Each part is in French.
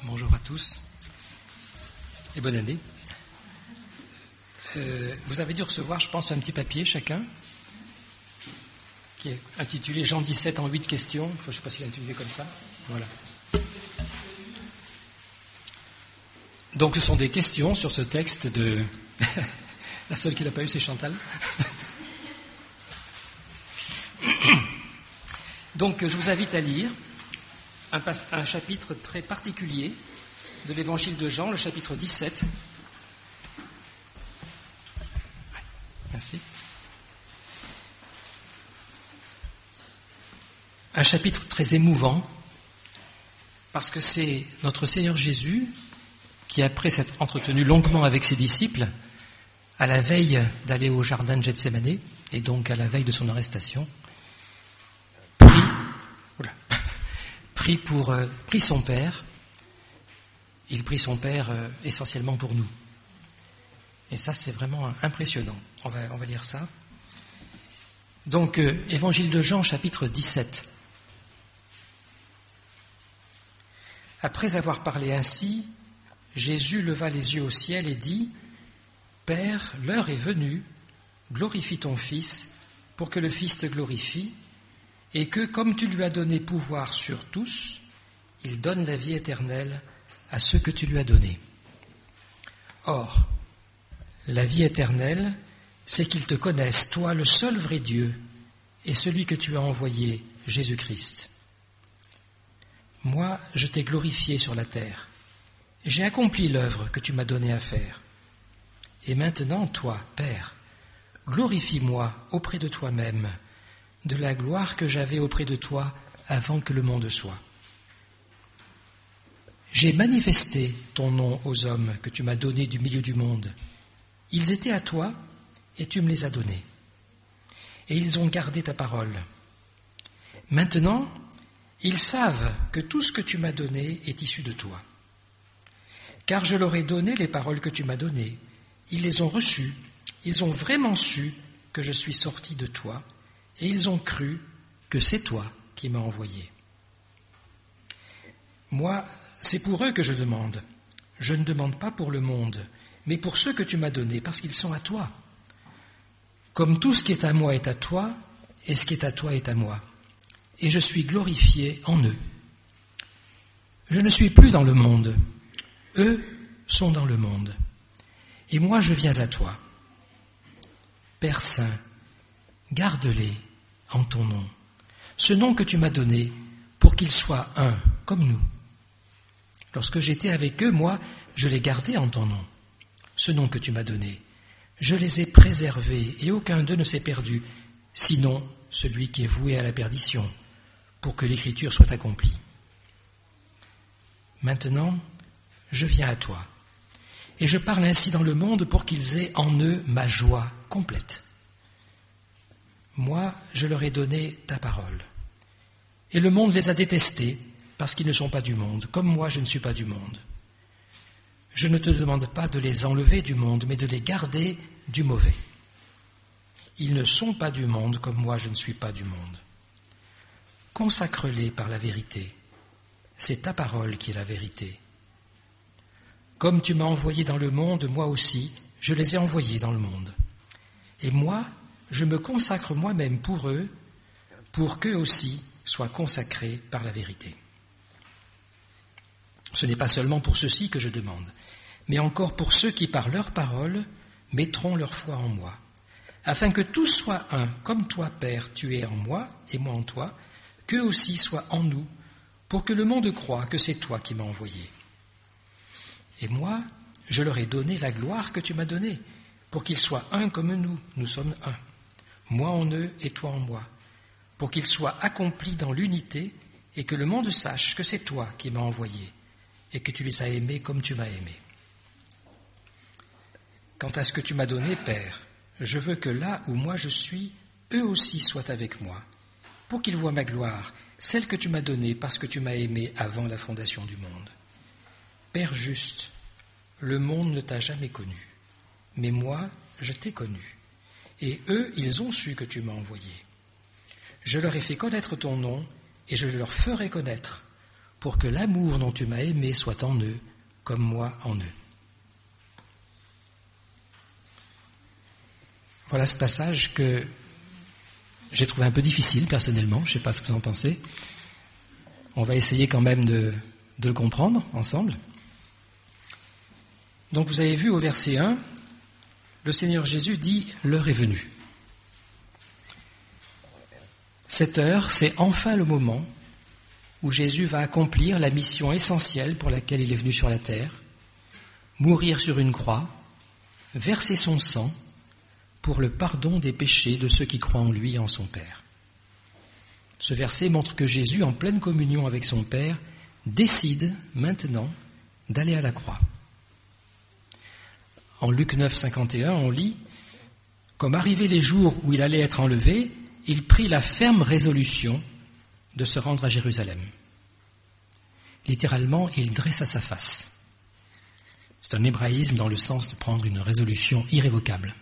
Bonjour à tous et bonne année. Vous avez dû recevoir, je pense, un petit papier chacun qui est intitulé Jean 17 en 8 questions. Je ne sais pas s'il est intitulé comme ça. Voilà. Donc ce sont des questions sur ce texte de... La seule qui ne l'a pas eu, c'est Chantal. Donc je vous invite à lire un chapitre très particulier de l'évangile de Jean, le chapitre 17. Merci. Un chapitre très émouvant, parce que c'est notre Seigneur Jésus qui, après s'être entretenu longuement avec ses disciples, à la veille d'aller au jardin de Gethsémanée, et donc à la veille de son arrestation, prie son Père. Il prie son Père essentiellement pour nous. Et ça, c'est vraiment impressionnant. On va lire ça. Donc, Évangile de Jean, chapitre 17. Après avoir parlé ainsi, Jésus leva les yeux au ciel et dit : Père, l'heure est venue, glorifie ton Fils, pour que le Fils te glorifie, et que, comme tu lui as donné pouvoir sur tous, il donne la vie éternelle à ceux que tu lui as donnés. Or, la vie éternelle, c'est qu'ils te connaissent, toi, le seul vrai Dieu, et celui que tu as envoyé, Jésus-Christ. Moi, je t'ai glorifié sur la terre. J'ai accompli l'œuvre que tu m'as donnée à faire. Et maintenant, toi, Père, glorifie-moi auprès de toi-même, de la gloire que j'avais auprès de toi avant que le monde soit. J'ai manifesté ton nom aux hommes que tu m'as donnés du milieu du monde. Ils étaient à toi et tu me les as donnés. Et ils ont gardé ta parole. Maintenant, ils savent que tout ce que tu m'as donné est issu de toi. Car je leur ai donné les paroles que tu m'as données. Ils les ont reçues. Ils ont vraiment su que je suis sorti de toi. Et ils ont cru que c'est toi qui m'as envoyé. Moi, c'est pour eux que je demande. Je ne demande pas pour le monde, mais pour ceux que tu m'as donnés, parce qu'ils sont à toi. Comme tout ce qui est à moi est à toi, et ce qui est à toi est à moi. Et je suis glorifié en eux. Je ne suis plus dans le monde. Eux sont dans le monde. Et moi, je viens à toi. Père Saint, garde-les en ton nom, ce nom que tu m'as donné, pour qu'ils soient un, comme nous. Lorsque j'étais avec eux, moi, je les gardais en ton nom, ce nom que tu m'as donné. Je les ai préservés, et aucun d'eux ne s'est perdu, sinon celui qui est voué à la perdition, pour que l'Écriture soit accomplie. Maintenant, je viens à toi, et je parle ainsi dans le monde pour qu'ils aient en eux ma joie complète. Moi, je leur ai donné ta parole. Et le monde les a détestés parce qu'ils ne sont pas du monde, comme moi je ne suis pas du monde. Je ne te demande pas de les enlever du monde, mais de les garder du mauvais. Ils ne sont pas du monde, comme moi je ne suis pas du monde. Consacre-les par la vérité. C'est ta parole qui est la vérité. Comme tu m'as envoyé dans le monde, moi aussi, je les ai envoyés dans le monde. Et moi, je me consacre moi-même pour eux, pour qu'eux aussi soient consacrés par la vérité. Ce n'est pas seulement pour ceux-ci que je demande, mais encore pour ceux qui, par leur parole, mettront leur foi en moi, afin que tous soient un, comme toi, Père, tu es en moi et moi en toi, qu'eux aussi soient en nous, pour que le monde croie que c'est toi qui m'as envoyé. Et moi, je leur ai donné la gloire que tu m'as donnée, pour qu'ils soient un comme nous sommes un. Moi en eux et toi en moi, pour qu'ils soient accomplis dans l'unité et que le monde sache que c'est toi qui m'as envoyé et que tu les as aimés comme tu m'as aimé. Quant à ce que tu m'as donné, Père, je veux que là où moi je suis, eux aussi soient avec moi, pour qu'ils voient ma gloire, celle que tu m'as donnée parce que tu m'as aimé avant la fondation du monde. Père juste, le monde ne t'a jamais connu, mais moi, je t'ai connu. Et eux, ils ont su que tu m'as envoyé. Je leur ai fait connaître ton nom, et je leur ferai connaître, pour que l'amour dont tu m'as aimé soit en eux, comme moi en eux. Voilà ce passage que j'ai trouvé un peu difficile personnellement, je ne sais pas ce que vous en pensez. On va essayer quand même de le comprendre ensemble. Donc vous avez vu au verset 1, le Seigneur Jésus dit « L'heure est venue ». Cette heure, c'est enfin le moment où Jésus va accomplir la mission essentielle pour laquelle il est venu sur la terre, mourir sur une croix, verser son sang pour le pardon des péchés de ceux qui croient en lui et en son Père. Ce verset montre que Jésus, en pleine communion avec son Père, décide maintenant d'aller à la croix. En Luc 9, 51, on lit « Comme arrivaient les jours où il allait être enlevé, il prit la ferme résolution de se rendre à Jérusalem. » Littéralement, il dressa sa face. C'est un hébraïsme dans le sens de prendre une résolution irrévocable.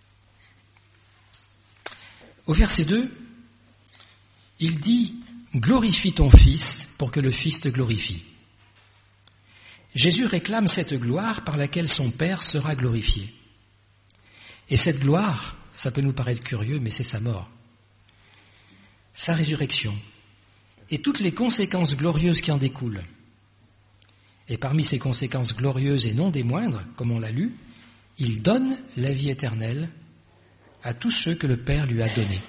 Au verset 2, il dit « Glorifie ton Fils pour que le Fils te glorifie ». Jésus réclame cette gloire par laquelle son Père sera glorifié. Et cette gloire, ça peut nous paraître curieux, mais c'est sa mort, sa résurrection, et toutes les conséquences glorieuses qui en découlent. Et parmi ces conséquences glorieuses et non des moindres, comme on l'a lu, il donne la vie éternelle à tous ceux que le Père lui a donnés.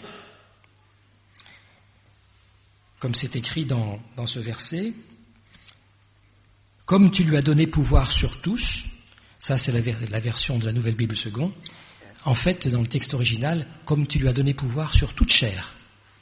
Comme c'est écrit dans ce verset, « Comme tu lui as donné pouvoir sur tous », ça c'est la version de la Nouvelle Bible seconde, en fait, dans le texte original, « Comme tu lui as donné pouvoir sur toute chair ».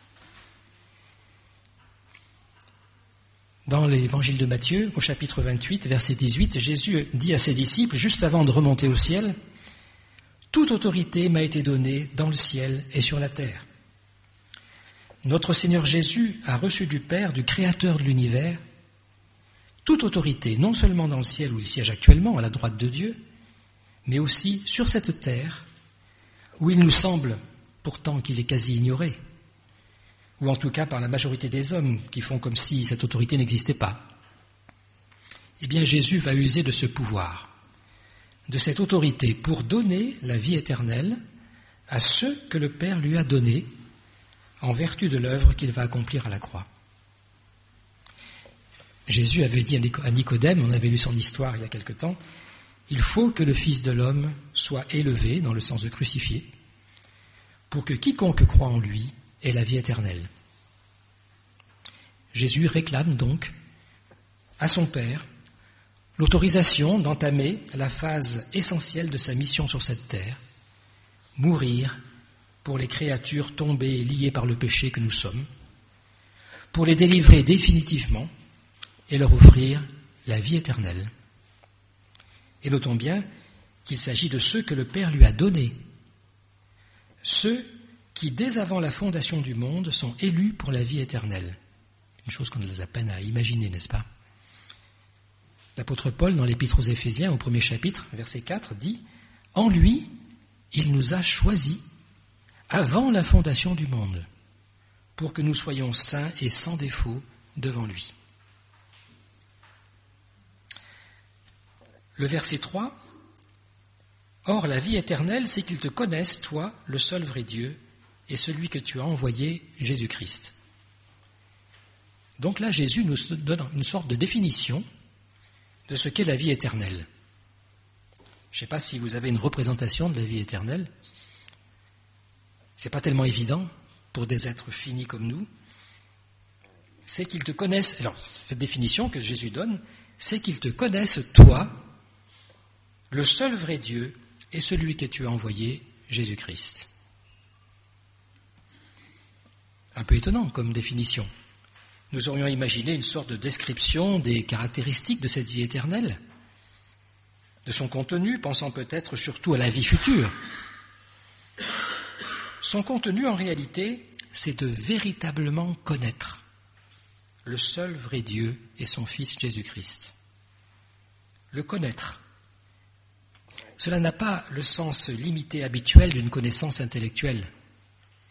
Dans l'évangile de Matthieu, au chapitre 28, verset 18, Jésus dit à ses disciples, juste avant de remonter au ciel, « Toute autorité m'a été donnée dans le ciel et sur la terre. » Notre Seigneur Jésus a reçu du Père, du Créateur de l'univers, toute autorité, non seulement dans le ciel où il siège actuellement, à la droite de Dieu, mais aussi sur cette terre, où il nous semble pourtant qu'il est quasi ignoré, ou en tout cas par la majorité des hommes qui font comme si cette autorité n'existait pas. Eh bien, Jésus va user de ce pouvoir, de cette autorité, pour donner la vie éternelle à ceux que le Père lui a donnés en vertu de l'œuvre qu'il va accomplir à la croix. Jésus avait dit à Nicodème, on avait lu son histoire il y a quelque temps, « Il faut que le Fils de l'homme soit élevé, dans le sens de crucifié, pour que quiconque croit en lui ait la vie éternelle. » Jésus réclame donc à son Père l'autorisation d'entamer la phase essentielle de sa mission sur cette terre, mourir pour les créatures tombées et liées par le péché que nous sommes, pour les délivrer définitivement et leur offrir la vie éternelle. Et notons bien qu'il s'agit de ceux que le Père lui a donnés, ceux qui, dès avant la fondation du monde, sont élus pour la vie éternelle. Une chose qu'on a de la peine à imaginer, n'est-ce pas? L'apôtre Paul, dans l'Épître aux Éphésiens, au 1er chapitre, verset 4, dit « En lui, il nous a choisis avant la fondation du monde, pour que nous soyons saints et sans défaut devant lui. » Le verset 3, « Or la vie éternelle, c'est qu'ils te connaissent, toi, le seul vrai Dieu, et celui que tu as envoyé, Jésus-Christ. » Donc là, Jésus nous donne une sorte de définition de ce qu'est la vie éternelle. Je ne sais pas si vous avez une représentation de la vie éternelle. Ce n'est pas tellement évident pour des êtres finis comme nous. C'est qu'ils te connaissent. Alors, cette définition que Jésus donne, c'est qu'ils te connaissent, toi, le seul vrai Dieu, et celui que tu as envoyé, Jésus-Christ. Un peu étonnant comme définition. Nous aurions imaginé une sorte de description des caractéristiques de cette vie éternelle, de son contenu, pensant peut-être surtout à la vie future. Son contenu, en réalité, c'est de véritablement connaître le seul vrai Dieu et son Fils Jésus-Christ. Le connaître. Cela n'a pas le sens limité habituel d'une connaissance intellectuelle,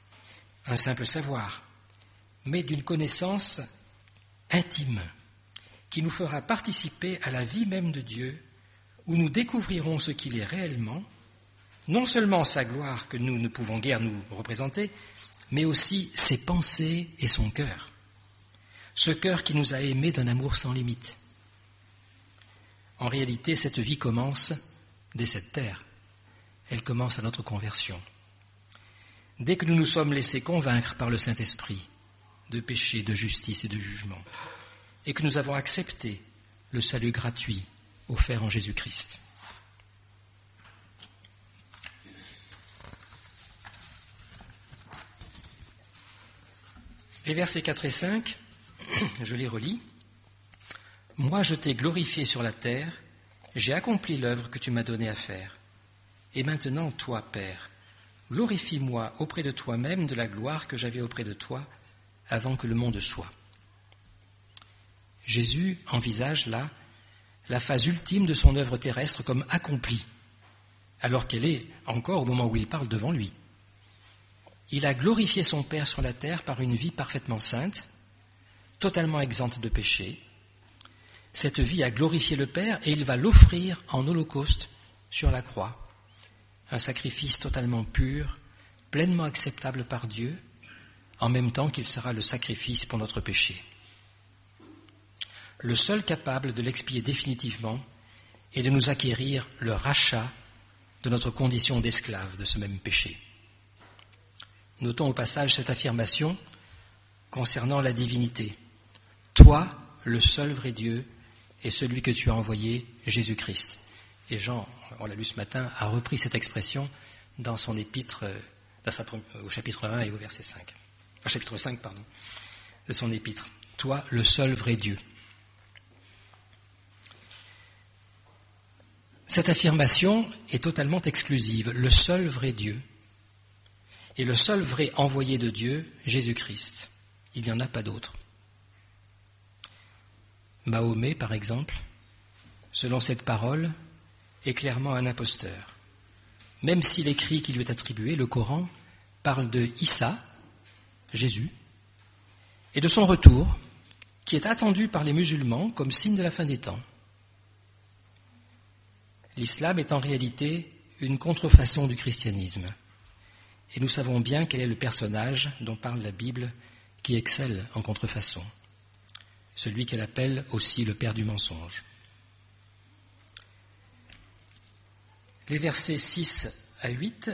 un simple savoir, mais d'une connaissance intime, qui nous fera participer à la vie même de Dieu, où nous découvrirons ce qu'il est réellement, non seulement sa gloire que nous ne pouvons guère nous représenter, mais aussi ses pensées et son cœur. Ce cœur qui nous a aimés d'un amour sans limite. En réalité, cette vie commence dès cette terre. Elle commence à notre conversion. Dès que nous nous sommes laissés convaincre par le Saint-Esprit de péché, de justice et de jugement, et que nous avons accepté le salut gratuit offert en Jésus-Christ. Les versets 4 et 5, je les relis. « Moi, je t'ai glorifié sur la terre, j'ai accompli l'œuvre que tu m'as donnée à faire. Et maintenant, toi, Père, glorifie-moi auprès de toi-même de la gloire que j'avais auprès de toi avant que le monde soit. » Jésus envisage là la phase ultime de son œuvre terrestre comme accomplie, alors qu'elle est encore au moment où il parle devant lui. Il a glorifié son Père sur la terre par une vie parfaitement sainte, totalement exempte de péché. Cette vie a glorifié le Père et il va l'offrir en holocauste sur la croix, un sacrifice totalement pur, pleinement acceptable par Dieu, en même temps qu'il sera le sacrifice pour notre péché. Le seul capable de l'expier définitivement et de nous acquérir le rachat de notre condition d'esclave de ce même péché. Notons au passage cette affirmation concernant la divinité. Toi, le seul vrai Dieu, est celui que tu as envoyé, Jésus-Christ. Et Jean, on l'a lu ce matin, a repris cette expression dans son épître, au chapitre 1 et au verset 5. Au chapitre 5, de son épître. Toi, le seul vrai Dieu. Cette affirmation est totalement exclusive. Le seul vrai Dieu et le seul vrai envoyé de Dieu, Jésus-Christ. Il n'y en a pas d'autre. Mahomet, par exemple, selon cette parole, est clairement un imposteur. Même si l'écrit qui lui est attribué, le Coran, parle de Issa, Jésus, et de son retour, qui est attendu par les musulmans comme signe de la fin des temps. L'islam est en réalité une contrefaçon du christianisme. Et nous savons bien quel est le personnage dont parle la Bible qui excelle en contrefaçon, celui qu'elle appelle aussi le père du mensonge. Les versets 6 à 8,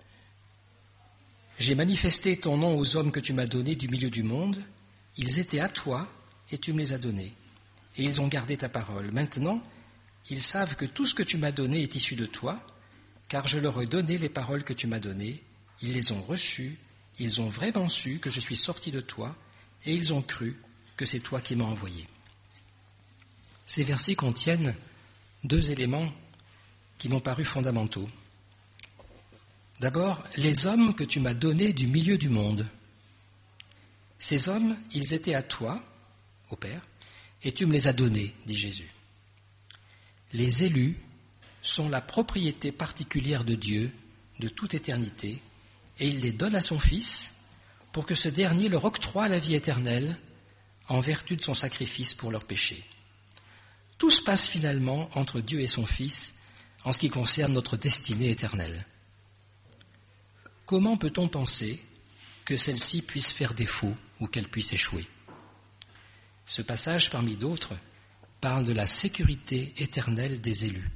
« J'ai manifesté ton nom aux hommes que tu m'as donnés du milieu du monde, ils étaient à toi et tu me les as donnés, et ils ont gardé ta parole. Maintenant, ils savent que tout ce que tu m'as donné est issu de toi, car je leur ai donné les paroles que tu m'as données. Ils les ont reçues, ils ont vraiment su que je suis sorti de toi, et ils ont cru que c'est toi qui m'as envoyé. » Ces versets contiennent deux éléments qui m'ont paru fondamentaux. D'abord, les hommes que tu m'as donnés du milieu du monde. Ces hommes, ils étaient à toi, au Père, et tu me les as donnés, dit Jésus. Les élus sont la propriété particulière de Dieu de toute éternité, et il les donne à son Fils pour que ce dernier leur octroie la vie éternelle en vertu de son sacrifice pour leurs péchés. Tout se passe finalement entre Dieu et son Fils en ce qui concerne notre destinée éternelle. Comment peut-on penser que celle-ci puisse faire défaut ou qu'elle puisse échouer ? Ce passage, parmi d'autres, parle de la sécurité éternelle des élus.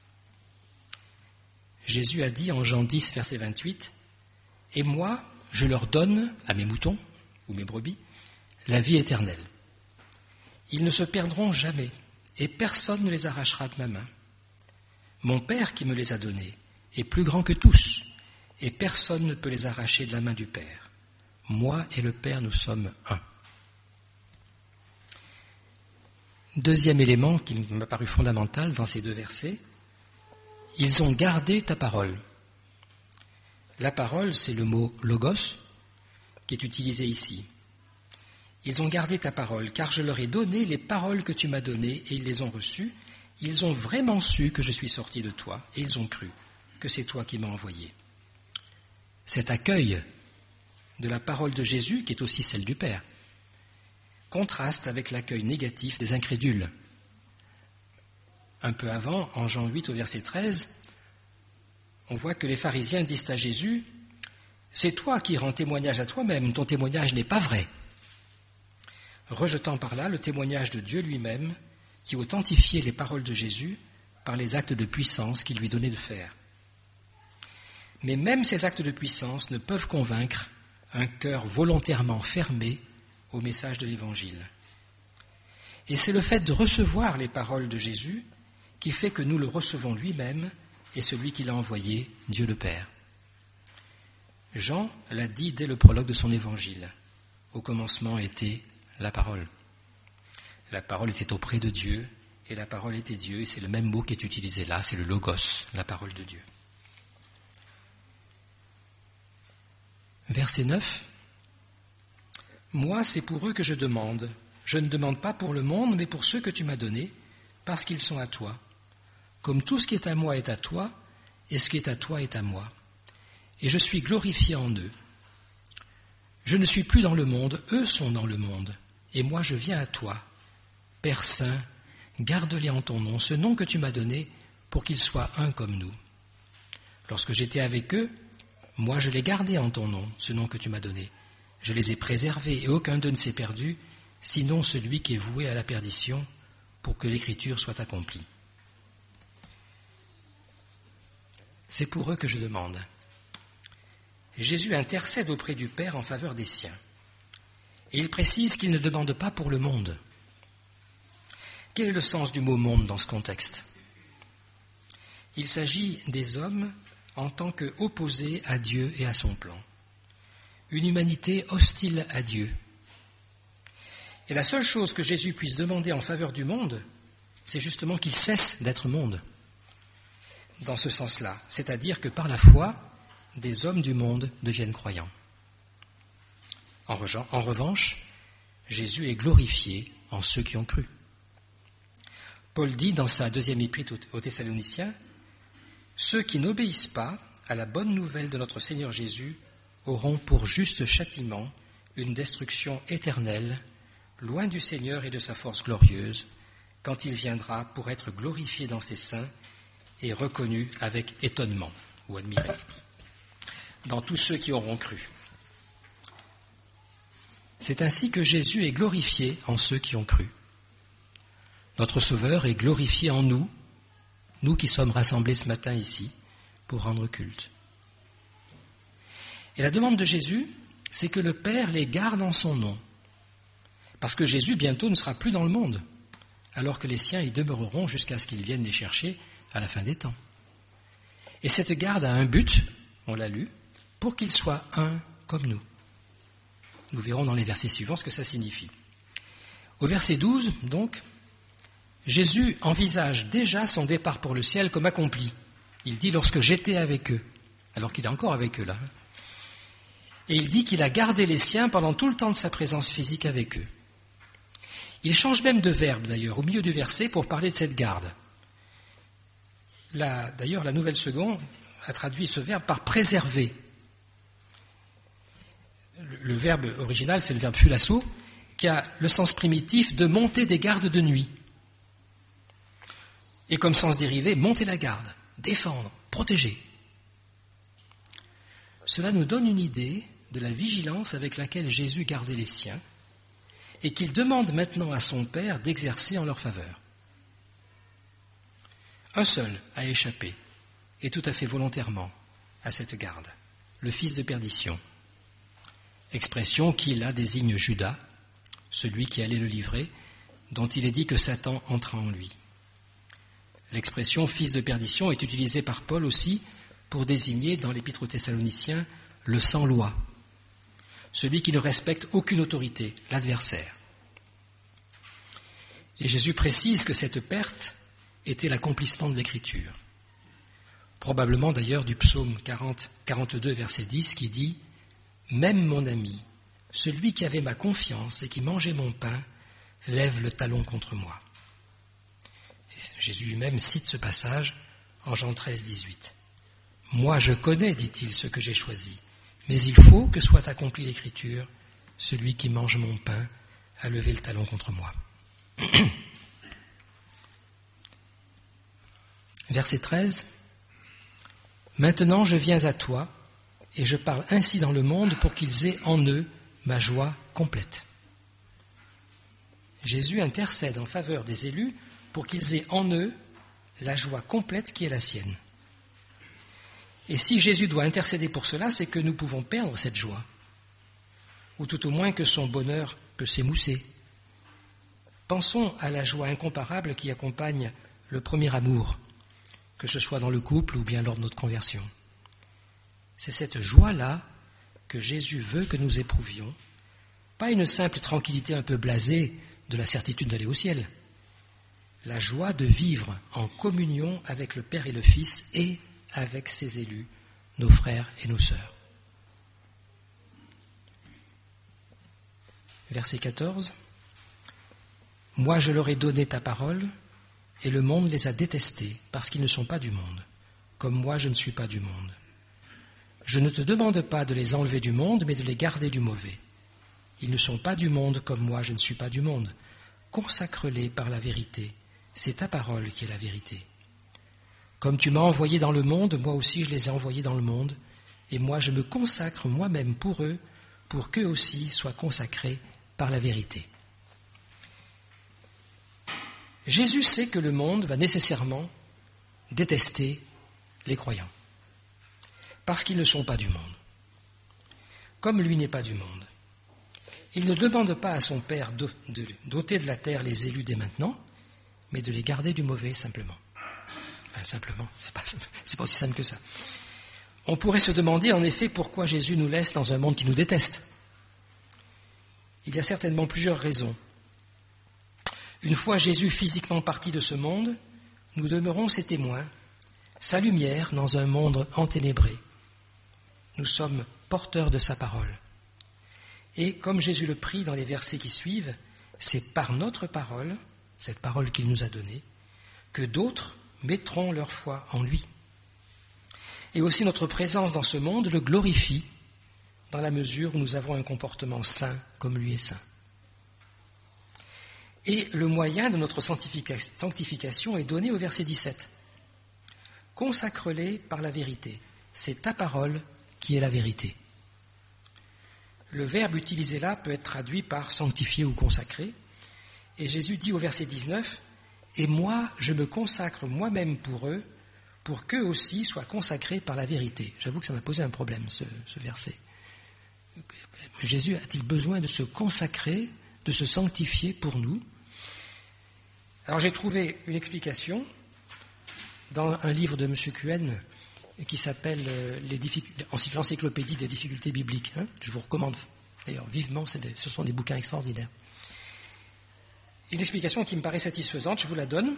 Jésus a dit en Jean 10, verset 28, « Et moi, je leur donne, à mes moutons, ou mes brebis, la vie éternelle. Ils ne se perdront jamais, et personne ne les arrachera de ma main. Mon Père qui me les a donnés est plus grand que tous, et personne ne peut les arracher de la main du Père. Moi et le Père, nous sommes un. » Deuxième élément qui m'a paru fondamental dans ces deux versets, ils ont gardé ta parole. La parole, c'est le mot logos qui est utilisé ici. Ils ont gardé ta parole, car je leur ai donné les paroles que tu m'as données et ils les ont reçues. Ils ont vraiment su que je suis sorti de toi et ils ont cru que c'est toi qui m'as envoyé. Cet accueil de la parole de Jésus, qui est aussi celle du Père, contraste avec l'accueil négatif des incrédules. Un peu avant, en Jean 8 au verset 13, on voit que les pharisiens disent à Jésus « C'est toi qui rends témoignage à toi-même, ton témoignage n'est pas vrai », rejetant par là le témoignage de Dieu lui-même qui authentifiait les paroles de Jésus par les actes de puissance qu'il lui donnait de faire. Mais même ces actes de puissance ne peuvent convaincre un cœur volontairement fermé au message de l'Évangile. Et c'est le fait de recevoir les paroles de Jésus qui fait que nous le recevons lui-même et celui qui l'a envoyé, Dieu le Père. Jean l'a dit dès le prologue de son Évangile. Au commencement était la parole. La parole était auprès de Dieu et la parole était Dieu, et c'est le même mot qui est utilisé là, c'est le logos, la parole de Dieu. Verset 9. Moi, c'est pour eux que je demande. Je ne demande pas pour le monde, mais pour ceux que tu m'as donnés, parce qu'ils sont à toi. Comme tout ce qui est à moi est à toi, et ce qui est à toi est à moi. Et je suis glorifié en eux. Je ne suis plus dans le monde, eux sont dans le monde, et moi je viens à toi. Père Saint, garde-les en ton nom, ce nom que tu m'as donné, pour qu'ils soient un comme nous. Lorsque j'étais avec eux, moi je les gardais en ton nom, ce nom que tu m'as donné. Je les ai préservés, et aucun d'eux ne s'est perdu, sinon celui qui est voué à la perdition, pour que l'écriture soit accomplie. C'est pour eux que je demande. Jésus intercède auprès du Père en faveur des siens. Et il précise qu'il ne demande pas pour le monde. Quel est le sens du mot « monde » dans ce contexte ? Il s'agit des hommes en tant qu'opposés à Dieu et à son plan. Une humanité hostile à Dieu. Et la seule chose que Jésus puisse demander en faveur du monde, c'est justement qu'il cesse d'être monde. Dans ce sens-là, c'est-à-dire que par la foi, des hommes du monde deviennent croyants. En revanche, Jésus est glorifié en ceux qui ont cru. Paul dit dans sa deuxième épître aux Thessaloniciens, « Ceux qui n'obéissent pas à la bonne nouvelle de notre Seigneur Jésus auront pour juste châtiment une destruction éternelle, loin du Seigneur et de sa force glorieuse, quand il viendra pour être glorifié dans ses saints et reconnu avec étonnement ou admiré dans tous ceux qui auront cru. » C'est ainsi que Jésus est glorifié en ceux qui ont cru. Notre Sauveur est glorifié en nous, nous qui sommes rassemblés ce matin ici pour rendre culte. Et la demande de Jésus, c'est que le Père les garde en son nom, parce que Jésus bientôt ne sera plus dans le monde, alors que les siens y demeureront jusqu'à ce qu'ils viennent les chercher à la fin des temps. Et cette garde a un but, on l'a lu, pour qu'ils soient un comme nous. Nous verrons dans les versets suivants ce que ça signifie. Au verset 12, donc, Jésus envisage déjà son départ pour le ciel comme accompli. Il dit « lorsque j'étais avec eux », alors qu'il est encore avec eux là. Et il dit qu'il a gardé les siens pendant tout le temps de sa présence physique avec eux. Il change même de verbe d'ailleurs au milieu du verset pour parler de cette garde. D'ailleurs, la Nouvelle Seconde a traduit ce verbe par « préserver ». Le verbe original, c'est le verbe phulasso, qui a le sens primitif de monter des gardes de nuit. Et comme sens dérivé, monter la garde, défendre, protéger. Cela nous donne une idée de la vigilance avec laquelle Jésus gardait les siens et qu'il demande maintenant à son Père d'exercer en leur faveur. Un seul a échappé, et tout à fait volontairement, à cette garde, le fils de perdition. Expression qui, là, désigne Judas, celui qui allait le livrer, dont il est dit que Satan entra en lui. L'expression « fils de perdition » est utilisée par Paul aussi pour désigner, dans l'Épître aux Thessaloniciens, le sans-loi, celui qui ne respecte aucune autorité, l'adversaire. Et Jésus précise que cette perte était l'accomplissement de l'Écriture. Probablement d'ailleurs du psaume 42, verset 10, qui dit « Même mon ami, celui qui avait ma confiance et qui mangeait mon pain, lève le talon contre moi. » Et Jésus lui-même cite ce passage en Jean 13, 18. « Moi je connais, dit-il, ce que j'ai choisi, mais il faut que soit accomplie l'Écriture, celui qui mange mon pain à lever le talon contre moi. Verset 13. Maintenant je viens à toi, et je parle ainsi dans le monde pour qu'ils aient en eux ma joie complète. Jésus intercède en faveur des élus pour qu'ils aient en eux la joie complète qui est la sienne. Et si Jésus doit intercéder pour cela, c'est que nous pouvons perdre cette joie, ou tout au moins que son bonheur peut s'émousser. Pensons à la joie incomparable qui accompagne le premier amour, que ce soit dans le couple ou bien lors de notre conversion. C'est cette joie-là que Jésus veut que nous éprouvions, pas une simple tranquillité un peu blasée de la certitude d'aller au ciel. La joie de vivre en communion avec le Père et le Fils et avec ses élus, nos frères et nos sœurs. Verset 14. Moi je leur ai donné ta parole, et le monde les a détestés, parce qu'ils ne sont pas du monde, comme moi je ne suis pas du monde. Je ne te demande pas de les enlever du monde, mais de les garder du mauvais. Ils ne sont pas du monde, comme moi je ne suis pas du monde. Consacre-les par la vérité. C'est ta parole qui est la vérité. Comme tu m'as envoyé dans le monde, moi aussi je les ai envoyés dans le monde, et moi je me consacre moi-même pour eux, pour qu'eux aussi soient consacrés par la vérité. Jésus sait que le monde va nécessairement détester les croyants, parce qu'ils ne sont pas du monde, comme lui n'est pas du monde. Il ne demande pas à son Père de doter de la terre les élus dès maintenant, mais de les garder du mauvais simplement. Enfin, simplement, c'est pas aussi simple que ça. On pourrait se demander en effet pourquoi Jésus nous laisse dans un monde qui nous déteste. Il y a certainement plusieurs raisons. Une fois Jésus physiquement parti de ce monde, nous demeurons ses témoins, sa lumière dans un monde enténébré. Nous sommes porteurs de sa parole. Et comme Jésus le prie dans les versets qui suivent, c'est par notre parole, cette parole qu'il nous a donnée, que d'autres mettront leur foi en lui. Et aussi notre présence dans ce monde le glorifie dans la mesure où nous avons un comportement saint comme lui est saint. Et le moyen de notre sanctification est donné au verset 17. Consacre-les par la vérité. C'est ta parole qui est la vérité. Le verbe utilisé là peut être traduit par sanctifier ou consacrer. Et Jésus dit au verset 19, « Et moi, je me consacre moi-même pour eux, pour qu'eux aussi soient consacrés par la vérité. » J'avoue que ça m'a posé un problème, ce verset. Jésus a-t-il besoin de se consacrer, de se sanctifier pour nous? Alors j'ai trouvé une explication dans un livre de M. Cohen qui s'appelle l'Encyclopédie des difficultés bibliques. Je vous recommande d'ailleurs vivement, ce sont des bouquins extraordinaires. Une explication qui me paraît satisfaisante, je vous la donne.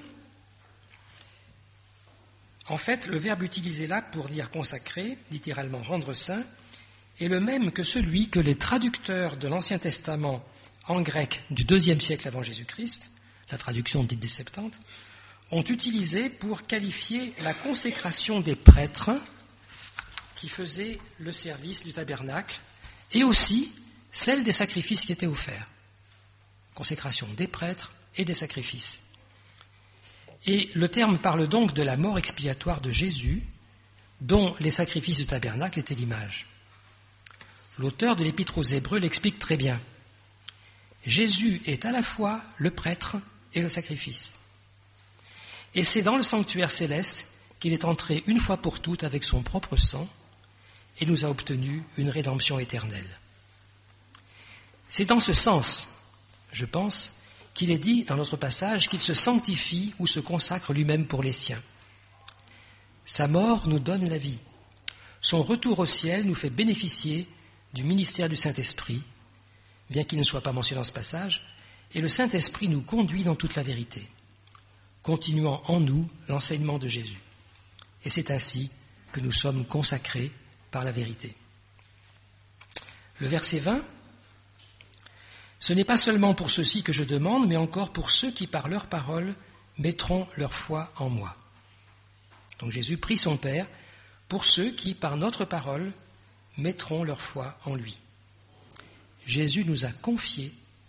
En fait, le verbe utilisé là pour dire consacrer, littéralement rendre saint, est le même que celui que les traducteurs de l'Ancien Testament en grec du IIe siècle avant Jésus-Christ, la traduction dite des Septante, ont utilisé pour qualifier la consécration des prêtres qui faisaient le service du tabernacle et aussi celle des sacrifices qui étaient offerts. Consécration des prêtres et des sacrifices. Et le terme parle donc de la mort expiatoire de Jésus, dont les sacrifices du tabernacle étaient l'image. L'auteur de l'Épître aux Hébreux l'explique très bien. Jésus est à la fois le prêtre et le sacrifice. Et c'est dans le sanctuaire céleste qu'il est entré une fois pour toutes avec son propre sang et nous a obtenu une rédemption éternelle. C'est dans ce sens, je pense, qu'il est dit dans notre passage qu'il se sanctifie ou se consacre lui-même pour les siens. Sa mort nous donne la vie. Son retour au ciel nous fait bénéficier du ministère du Saint-Esprit, bien qu'il ne soit pas mentionné dans ce passage, et le Saint-Esprit nous conduit dans toute la vérité, continuant en nous l'enseignement de Jésus. Et c'est ainsi que nous sommes consacrés par la vérité. Le verset 20, « Ce n'est pas seulement pour ceux-ci que je demande, mais encore pour ceux qui, par leur parole, mettront leur foi en moi. » Donc Jésus prie son Père pour ceux qui, par notre parole, mettront leur foi en lui. Jésus nous a confié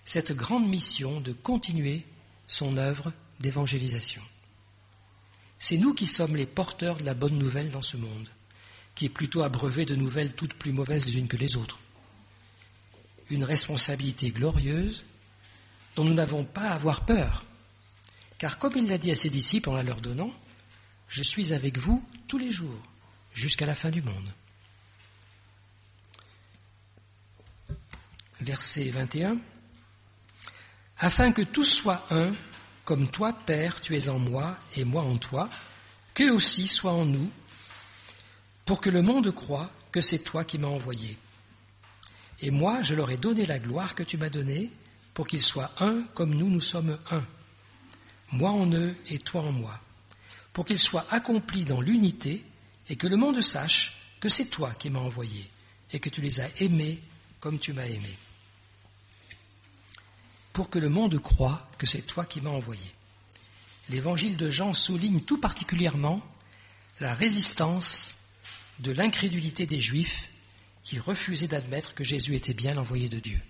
cette grande mission de continuer son œuvre d'évangélisation. C'est nous qui sommes les porteurs de la bonne nouvelle dans ce monde, qui est plutôt abreuvé de nouvelles toutes plus mauvaises les unes que les autres. Une responsabilité glorieuse dont nous n'avons pas à avoir peur, car comme il l'a dit à ses disciples en la leur donnant, « Je suis avec vous tous les jours, jusqu'à la fin du monde. » Verset 21. « Afin que tous soient un, comme toi, Père, tu es en moi et moi en toi, qu'eux aussi soient en nous, pour que le monde croie que c'est toi qui m'as envoyé. Et moi, je leur ai donné la gloire que tu m'as donnée, pour qu'ils soient un comme nous sommes un. Moi en eux et toi en moi, pour qu'ils soient accomplis dans l'unité et que le monde sache que c'est toi qui m'as envoyé et que tu les as aimés comme tu m'as aimé. Pour que le monde croie que c'est toi qui m'as envoyé. » L'évangile de Jean souligne tout particulièrement la résistance de l'incrédulité des Juifs qui refusaient d'admettre que Jésus était bien l'envoyé de Dieu.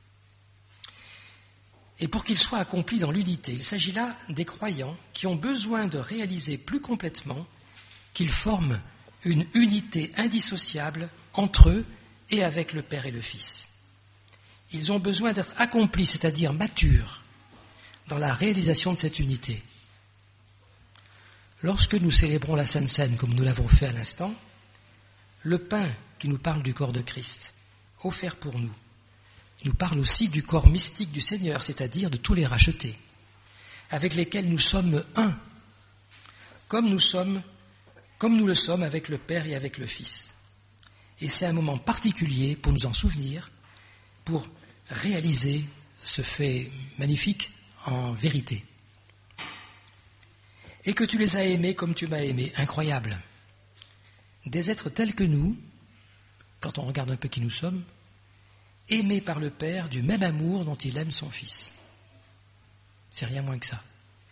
Et pour qu'il soit accompli dans l'unité, il s'agit là des croyants qui ont besoin de réaliser plus complètement qu'ils forment une unité indissociable entre eux et avec le Père et le Fils. Ils ont besoin d'être accomplis, c'est-à-dire matures, dans la réalisation de cette unité. Lorsque nous célébrons la Sainte Seine, comme nous l'avons fait à l'instant, le pain qui nous parle du corps de Christ, offert pour nous, nous parle aussi du corps mystique du Seigneur, c'est-à-dire de tous les rachetés, avec lesquels nous sommes un, comme nous le sommes avec le Père et avec le Fils. Et c'est un moment particulier pour nous en souvenir, pour réaliser ce fait magnifique en vérité. Et que tu les as aimés comme tu m'as aimé, incroyable. Des êtres tels que nous, quand on regarde un peu qui nous sommes, aimés par le Père du même amour dont il aime son Fils. C'est rien moins que ça.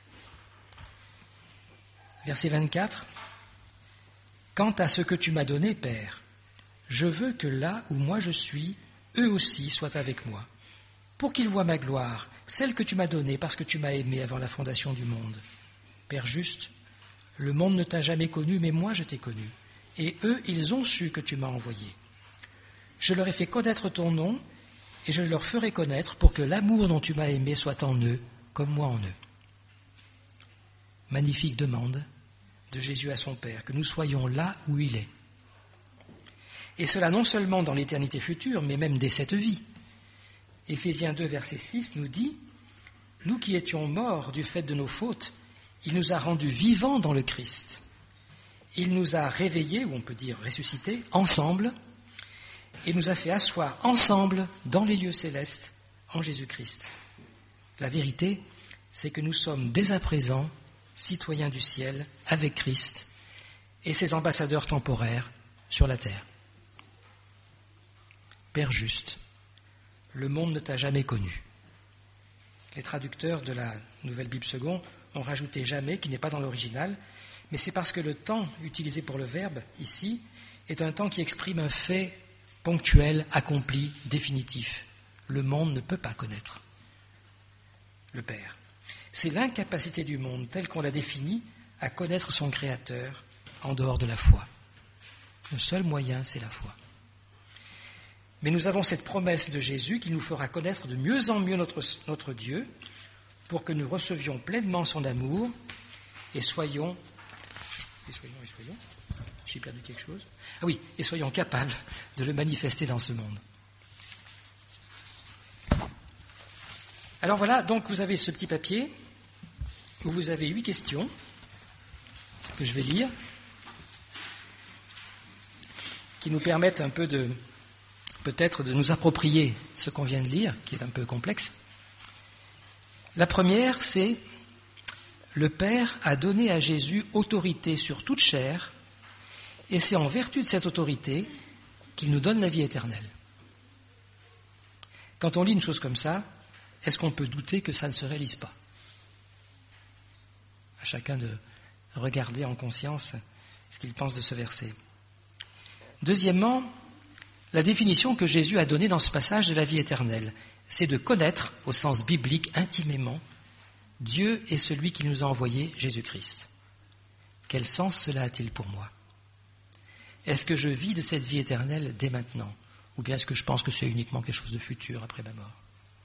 Verset 24. « Quant à ce que tu m'as donné, Père, je veux que là où moi je suis, eux aussi soient avec moi, pour qu'ils voient ma gloire, celle que tu m'as donnée parce que tu m'as aimé avant la fondation du monde. Père juste, le monde ne t'a jamais connu, mais moi je t'ai connu, et eux, ils ont su que tu m'as envoyé. Je leur ai fait connaître ton nom, et je leur ferai connaître pour que l'amour dont tu m'as aimé soit en eux, comme moi en eux. » Magnifique demande de Jésus à son Père, que nous soyons là où il est. Et cela non seulement dans l'éternité future, mais même dès cette vie. Éphésiens 2, verset 6 nous dit « Nous qui étions morts du fait de nos fautes, il nous a rendus vivants dans le Christ. Il nous a réveillés, ou on peut dire ressuscités, ensemble, et nous a fait asseoir ensemble dans les lieux célestes en Jésus-Christ. La vérité, c'est que nous sommes dès à présent citoyens du ciel avec Christ et ses ambassadeurs temporaires sur la terre. Père juste, le monde ne t'a jamais connu. » Les traducteurs de la Nouvelle Bible Seconde ont rajouté « jamais » qui n'est pas dans l'original, mais c'est parce que le temps utilisé pour le verbe ici est un temps qui exprime un fait ponctuel, accompli, définitif. Le monde ne peut pas connaître le Père. C'est l'incapacité du monde, telle qu'on l'a définie, à connaître son Créateur en dehors de la foi. Le seul moyen, c'est la foi. Mais nous avons cette promesse de Jésus qui nous fera connaître de mieux en mieux notre Dieu pour que nous recevions pleinement son amour et soyons, j'ai perdu quelque chose ? Ah oui, et soyons capables de le manifester dans ce monde. Alors voilà, donc vous avez ce petit papier où vous avez 8 questions que je vais lire, qui nous permettent un peu peut-être de nous approprier ce qu'on vient de lire, qui est un peu complexe. La première, c'est « Le Père a donné à Jésus autorité sur toute chair, et c'est en vertu de cette autorité qu'il nous donne la vie éternelle. » Quand on lit une chose comme ça, est-ce qu'on peut douter que ça ne se réalise pas ? À chacun de regarder en conscience ce qu'il pense de ce verset. Deuxièmement, la définition que Jésus a donnée dans ce passage de la vie éternelle. c'est de connaître, au sens biblique, intimément, Dieu est celui qui nous a envoyé, Jésus-Christ. Quel sens cela a-t-il pour moi? Est-ce que je vis de cette vie éternelle dès maintenant? Ou bien est-ce que je pense que c'est uniquement quelque chose de futur après ma mort?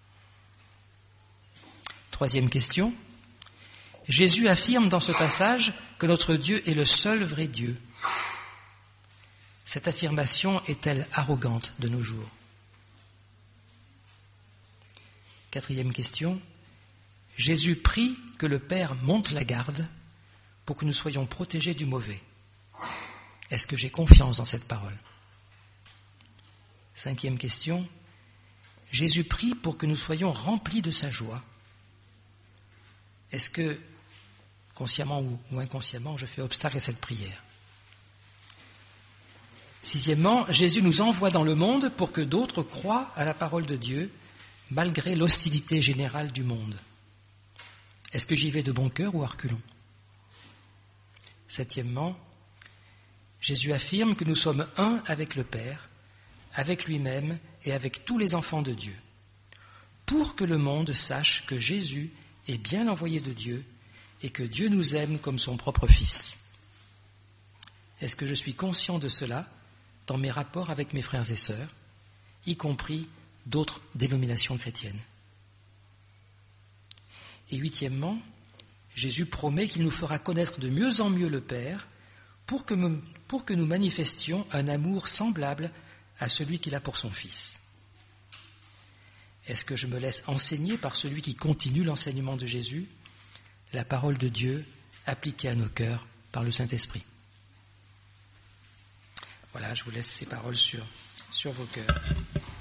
Troisième question. Jésus affirme dans ce passage que notre Dieu est le seul vrai Dieu. Cette affirmation est-elle arrogante de nos jours? Quatrième question. Jésus prie que le Père monte la garde pour que nous soyons protégés du mauvais. Est-ce que j'ai confiance dans cette parole? Cinquième question. Jésus prie pour que nous soyons remplis de sa joie. Est-ce que, consciemment ou inconsciemment, je fais obstacle à cette prière? Sixièmement, Jésus nous envoie dans le monde pour que d'autres croient à la parole de Dieu, malgré l'hostilité générale du monde. Est-ce que j'y vais de bon cœur ou à reculons? Septièmement, Jésus affirme que nous sommes un avec le Père, avec lui-même et avec tous les enfants de Dieu, pour que le monde sache que Jésus est bien l'envoyé de Dieu et que Dieu nous aime comme son propre Fils. Est-ce que je suis conscient de cela dans mes rapports avec mes frères et sœurs, y compris d'autres dénominations chrétiennes? Et huitièmement, Jésus promet qu'il nous fera connaître de mieux en mieux le Père pour que nous manifestions un amour semblable à celui qu'il a pour son Fils. Est-ce que je me laisse enseigner par celui qui continue l'enseignement de Jésus, la parole de Dieu appliquée à nos cœurs par le Saint-Esprit? Voilà, je vous laisse ces paroles sur vos cœurs.